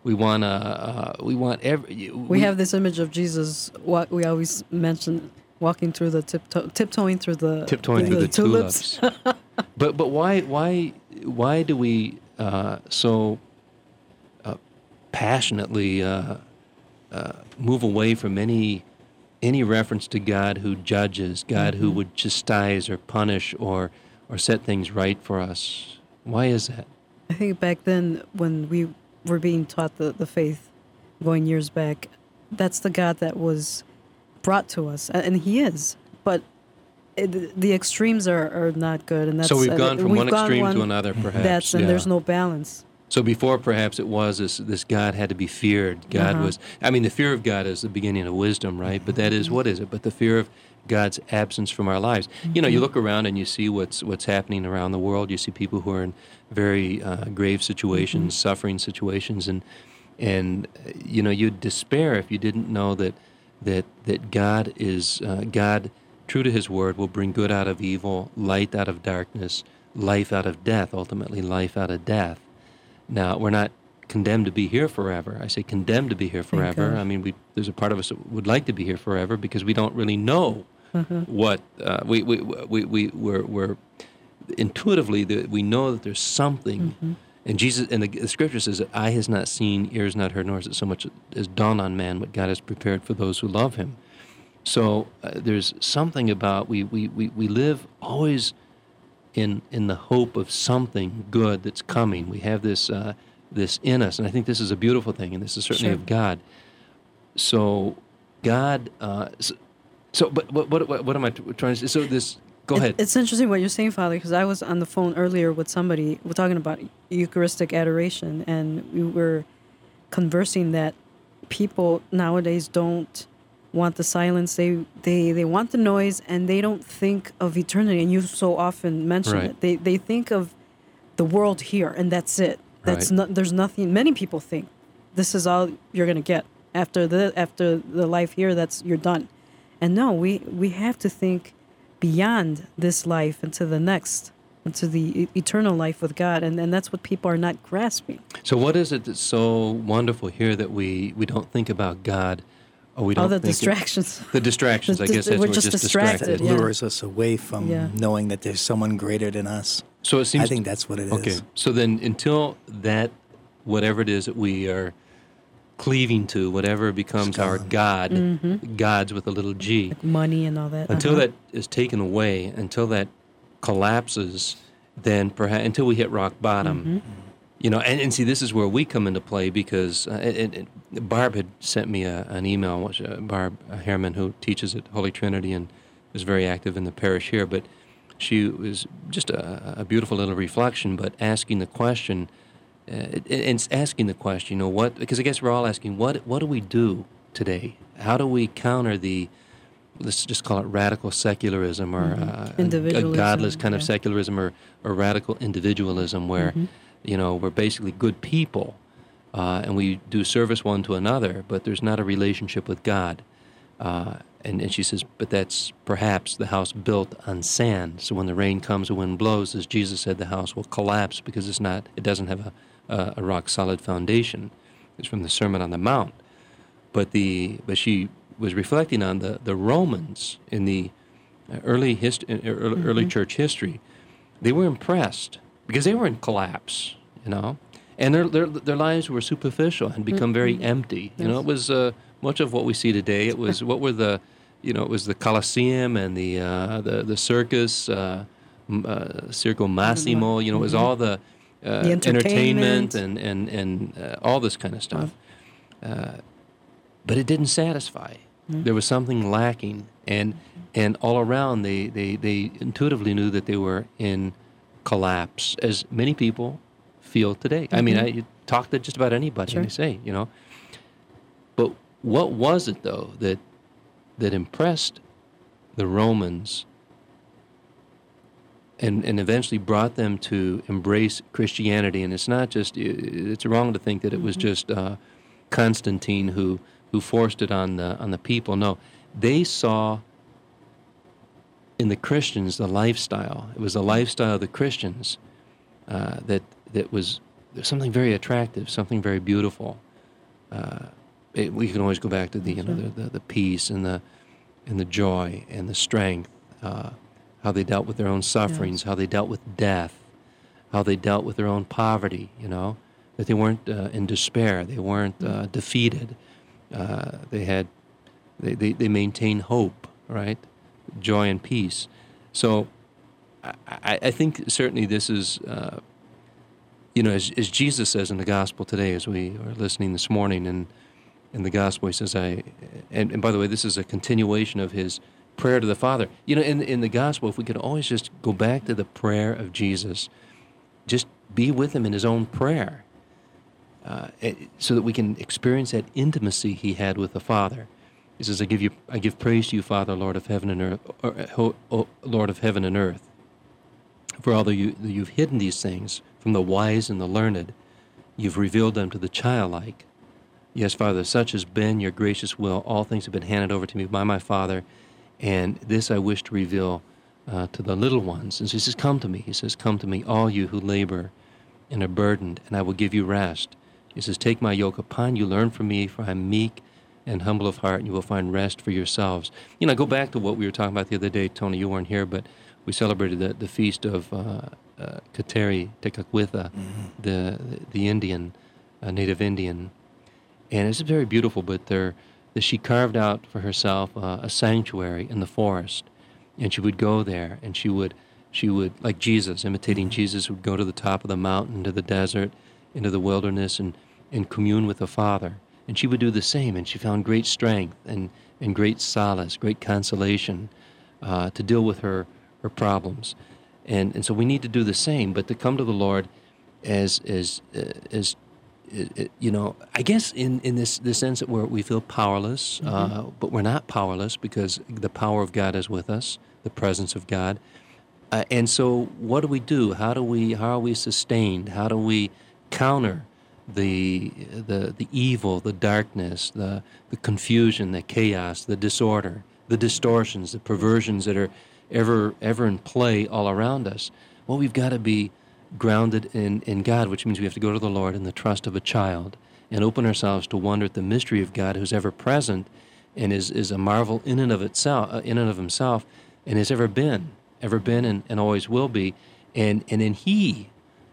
every. We have this image of Jesus. What we always mention, walking through the tiptoeing through the tulips. But why do we so passionately move away from any reference to God who judges, God who would chastise or punish or set things right for us? Why is that? I think back then when we were being taught the faith, going years back, that's the God that was brought to us, and He is. But the extremes are not good, and that's So we've gone from we've one gone extreme one- to another, perhaps. and yeah. there's no balance. So before, perhaps it was this God had to be feared. God was, I mean, the fear of God is the beginning of wisdom, right? But that is, what is it? But the fear of God's absence from our lives. You know, you look around and you see what's happening around the world. You see people who are in very grave situations, suffering situations, and you know, you'd despair if you didn't know that God is God. True to His word, will bring good out of evil, light out of darkness, life out of death, ultimately life out of death. Now, we're not condemned to be here forever. I say condemned to be here forever. God. I mean, there's a part of us that would like to be here forever because we don't really know what we're intuitively we know that there's something And Jesus, and the scripture says, that eye has not seen, ears not heard, nor has it so much as dawned on man what God has prepared for those who love him. So there's something about, we live always in the hope of something good that's coming. We have this in us, and I think this is a beautiful thing, and this is certainly of God. So God, but what am I trying to say? So this, go ahead. It's interesting what you're saying, Father, because I was on the phone earlier with somebody. We're talking about Eucharistic adoration, and we were conversing that people nowadays don't want the silence. They want the noise, and they don't think of eternity. And you so often mention it. They think of the world here, and that's it. That's there's nothing. Many people think this is all you're going to get after the life here. You're done. And no, we have to think beyond this life into the next, into the eternal life with God, and that's what people are not grasping. So what is it that's so wonderful here that we don't think about God, or we don't think distractions. The distractions, I guess that's we're we're just distracted. It lures us away from knowing that there's someone greater than us. So it seems, I think that's what it is. Okay, so then until that, whatever it is that we are cleaving to, whatever becomes our God, gods with a little g, like money and all that. Until that is taken away, until that collapses, then perhaps until we hit rock bottom, and see, this is where we come into play, because Barb had sent me an email, which Barb Herman, who teaches at Holy Trinity and is very active in the parish here, but she was just a beautiful little reflection, but asking the question. It's asking the question, what? Because I guess we're all asking, what do we do today? How do we counter let's just call it radical secularism, or a godless kind of secularism, or radical individualism, where we're basically good people, and we do service one to another, but there's not a relationship with God. And she says, but that's perhaps the house built on sand. So when the rain comes, the wind blows, as Jesus said, the house will collapse because it doesn't have a rock solid foundation. It's from the Sermon on the Mount. But she was reflecting on the Romans in the early church history. They were impressed because they were in collapse, and their lives were superficial and become very empty. It was much of what we see today. It was it was the Colosseum and the circus, Circo Massimo. It was all the entertainment and all this kind of stuff. But it didn't satisfy. There was something lacking, and all around they intuitively knew that they were in collapse, as many people feel today. I mean, you talk to just about anybody, and they say, But what was it, though, that impressed the Romans and eventually brought them to embrace Christianity? And it's not just, it's wrong to think that it was just Constantine who forced it on the people. No, they saw in the Christians the lifestyle. It was the lifestyle of the Christians that was something very attractive, something very beautiful. We can always go back to the peace and the joy and the strength, how they dealt with their own sufferings, how they dealt with death, how they dealt with their own poverty. That they weren't in despair, they weren't defeated. They maintained hope, right? Joy and peace. So I think certainly this is, as Jesus says in the gospel today, as we are listening this morning, and in the gospel he says, and by the way, this is a continuation of his prayer to the Father. In the gospel, if we could always just go back to the prayer of Jesus, just be with him in his own prayer, so that we can experience that intimacy he had with the Father. He says, I give praise to you, Father, Lord of heaven and earth, Lord of heaven and earth. For although you've hidden these things from the wise and the learned, you've revealed them to the childlike. Yes, Father, such has been your gracious will. All things have been handed over to me by my Father, and this I wish to reveal to the little ones. And so he says, come to me. He says, come to me, all you who labor and are burdened, and I will give you rest. He says, take my yoke upon you, learn from me, for I am meek and humble of heart, and you will find rest for yourselves. Go back to what we were talking about the other day. Tony, you weren't here, but we celebrated the feast of Kateri Tekakwitha, the Indian, native Indian, and it's very beautiful. But she carved out for herself a sanctuary in the forest, and she would go there, and she would like Jesus, imitating Jesus, would go to the top of the mountain, to the desert, into the wilderness, and commune with the Father. And she would do the same, and she found great strength and great solace, great consolation to deal with her problems. And so we need to do the same, but to come to the Lord as you know, I guess in this sense that we feel powerless, but we're not powerless because the power of God is with us, the presence of God. And so what do? How are we sustained? How do we counter the evil, the darkness, the confusion, the chaos, the disorder, the distortions, the perversions that are ever in play all around us? Well, we've got to be grounded in God, which means we have to go to the Lord in the trust of a child and open ourselves to wonder at the mystery of God, who's ever present and is a marvel in and of himself, and has ever been and always will be. And then he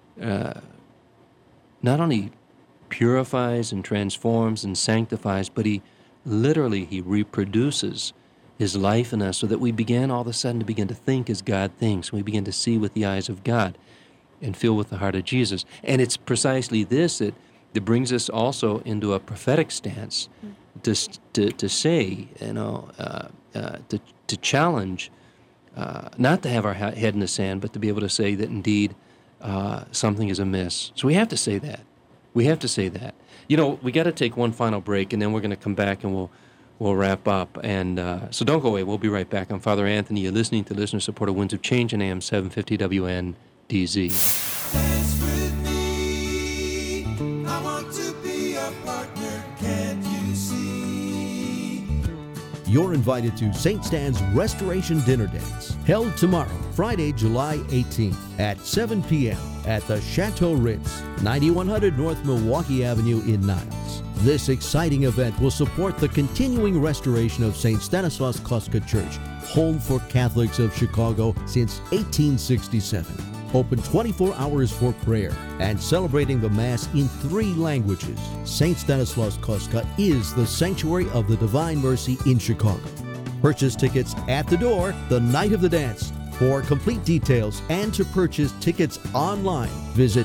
not only purifies and transforms and sanctifies, but he reproduces his life in us so that we begin all of a sudden to think as God thinks. We begin to see with the eyes of God and feel with the heart of Jesus. And it's precisely this that brings us also into a prophetic stance to say, you know, to challenge, not to have our head in the sand, but to be able to say that indeed something is amiss. So we have to say that. We have to say that. You know, we got to take one final break, and then we're going to come back and we'll wrap up. And so don't go away. We'll be right back. I'm Father Anthony. You're listening to listener-supported Winds of Change on AM 750 WNDZ. Dance with me. I want to be a partner. Can't you see? You're invited to St. Stan's Restoration Dinner Dates, held tomorrow, Friday, July 18th at 7 p.m. at the Chateau Ritz, 9100 North Milwaukee Avenue in Niles. This exciting event will support the continuing restoration of St. Stanislaus Kostka Church, home for Catholics of Chicago since 1867. Open 24 hours for prayer and celebrating the Mass in 3 languages. St. Stanislaus Kostka is the sanctuary of the Divine Mercy in Chicago. Purchase tickets at the door the night of the dance. For complete details and to purchase tickets online, visit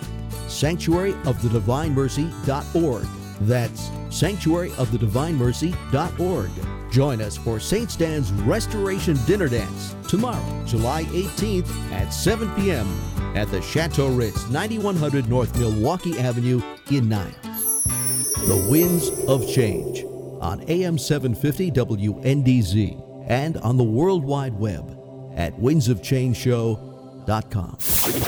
sanctuaryofthedivinemercy.org. That's sanctuaryofthedivinemercy.org. Join us for St. Stan's Restoration Dinner Dance tomorrow, July 18th at 7 p.m. at the Chateau Ritz, 9100 North Milwaukee Avenue in Niles. The Winds of Change on AM 750 WNDZ and on the World Wide Web at windsofchangeshow.com.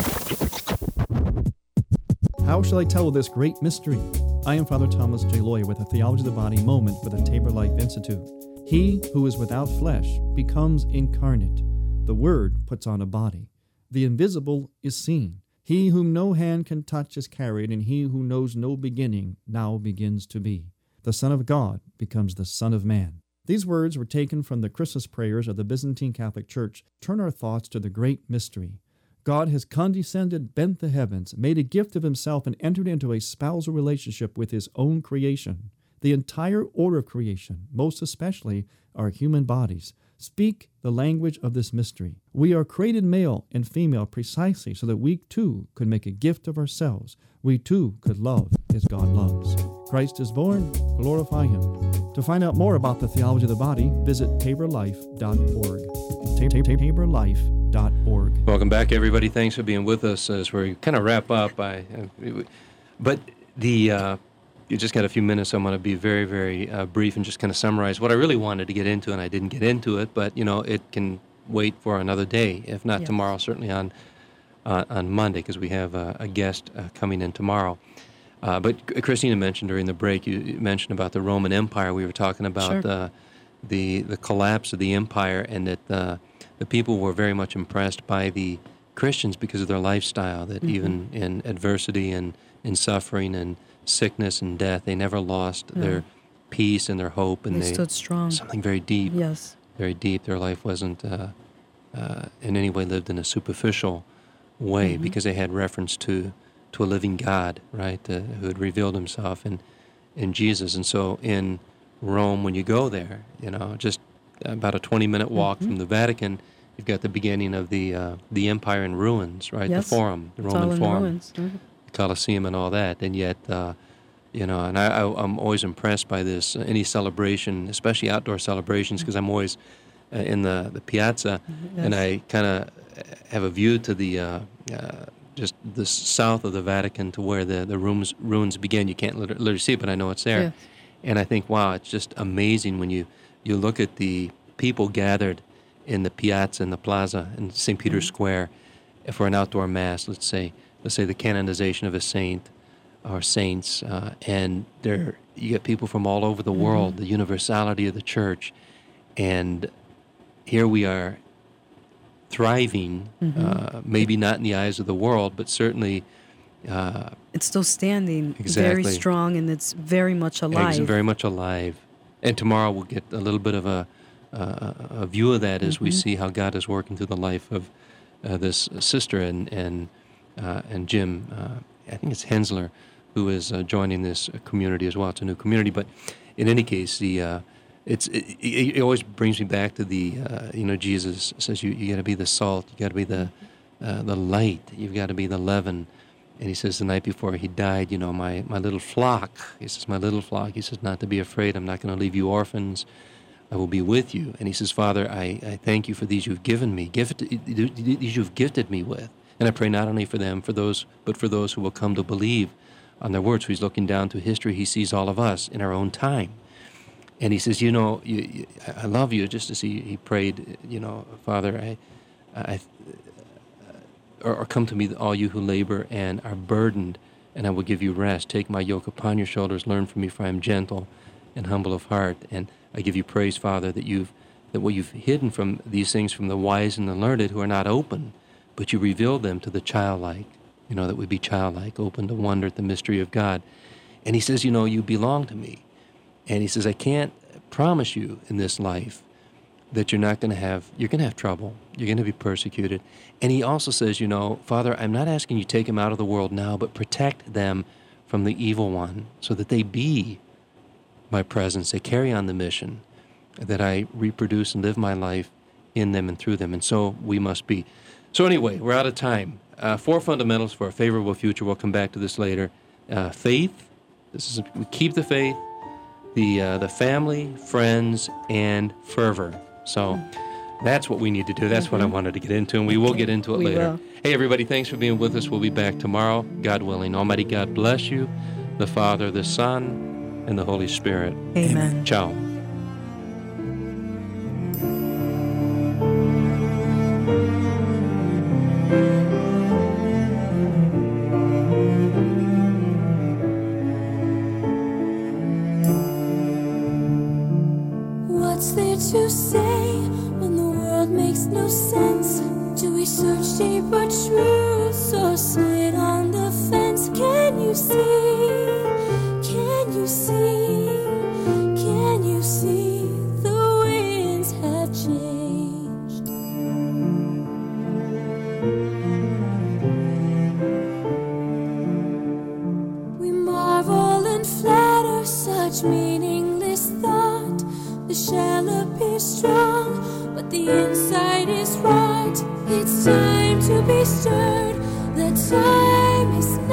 How shall I tell this great mystery? I am Father Thomas J. Loyer with a Theology of the Body moment for the Tabor Life Institute. He who is without flesh becomes incarnate. The Word puts on a body. The invisible is seen. He whom no hand can touch is carried, and he who knows no beginning now begins to be. The Son of God becomes the Son of Man. These words were taken from the Christmas prayers of the Byzantine Catholic Church. Turn our thoughts to the great mystery. God has condescended, bent the heavens, made a gift of himself, and entered into a spousal relationship with his own creation. The entire order of creation, most especially our human bodies, speak the language of this mystery. We are created male and female precisely so that we too could make a gift of ourselves. We too could love as God loves. Christ is born, glorify him. To find out more about the theology of the body, visit taborlife.org. taborlife.org. Welcome back, everybody. Thanks for being with us as we kind of wrap up. You just got a few minutes, so I'm going to be very, very brief and just kind of summarize what I really wanted to get into, and I didn't get into it, but, you know, it can wait for another day, if not tomorrow, certainly on Monday, because we have a guest coming in tomorrow. But Christina mentioned during the break, you mentioned about the Roman Empire. We were talking about the collapse of the empire, and that the people were very much impressed by the Christians because of their lifestyle, that even in adversity and in suffering and sickness and death, they never lost their peace and their hope, and they stood strong. Something very deep. Yes, very deep. Their life wasn't in any way lived in a superficial way, because they had reference to to a living God, right, who had revealed himself in Jesus. And so in Rome, when you go there, just about a 20-minute walk from the Vatican, you've got the beginning of the empire in ruins, right? Yes. The Forum, the It's Roman all in Forum, ruins. Mhm. the Colosseum and all that. And yet, and I'm always impressed by this, any celebration, especially outdoor celebrations, because I'm always in the piazza, and I kind of have a view to the just the south of the Vatican to where the ruins begin. You can't literally see it, but I know it's there. Yes. And I think, wow, it's just amazing when you look at the people gathered in the piazza, in the plaza, in St. Peter's Square for an outdoor mass, let's say the canonization of a saint or saints, and you get people from all over the world, the universality of the church, and here we are thriving, maybe not in the eyes of the world, but certainly It's still standing very Exactly. strong, and it's very much alive. It's very much alive. And tomorrow we'll get a little bit of a view of that as we see how God is working through the life of this sister and Jim. I think it's Hensler, who is joining this community as well. It's a new community, but in any case, it always brings me back to Jesus says you got to be the salt, you got to be the light, you've got to be the leaven. And he says the night before he died, my little flock. He says, my little flock. He says, not to be afraid. I'm not going to leave you orphans. I will be with you. And he says, Father, I thank you for these you've given me, these you've gifted me with. And I pray not only for them, but for those who will come to believe on their words. So he's looking down through history. He sees all of us in our own time. And he says, I love you. Just as he prayed, Father, or come to me, all you who labor and are burdened, and I will give you rest. Take my yoke upon your shoulders. Learn from me, for I am gentle and humble of heart. And I give you praise, Father, that what you've hidden from these things from the wise and the learned who are not open, but you revealed them to the childlike, that we be childlike, open to wonder at the mystery of God. And he says, you belong to me. And he says, I can't promise you in this life that you're going to have trouble. You're going to be persecuted. And he also says, Father, I'm not asking you to take them out of the world now, but protect them from the evil one so that they be my presence. They carry on the mission, that I reproduce and live my life in them and through them. And so we must be. So anyway, we're out of time. 4 fundamentals for a favorable future. We'll come back to this later. Faith. We keep the faith. The family, friends, and fervor. So that's what we need to do. That's what I wanted to get into, and we will get into it We later. will. Hey, everybody, thanks for being with us. We'll be back tomorrow, God willing. Almighty God bless you, the Father, the Son, and the Holy Spirit. Amen. Ciao. What's there to say when the world makes no sense? Do we search deeper truths or sit on the fence? Can you see? Can you see? Can you see the winds have changed? We marvel and flatter such meaningless thought. The shell appears strong, but the inside is rot. It's time to be stirred. The time is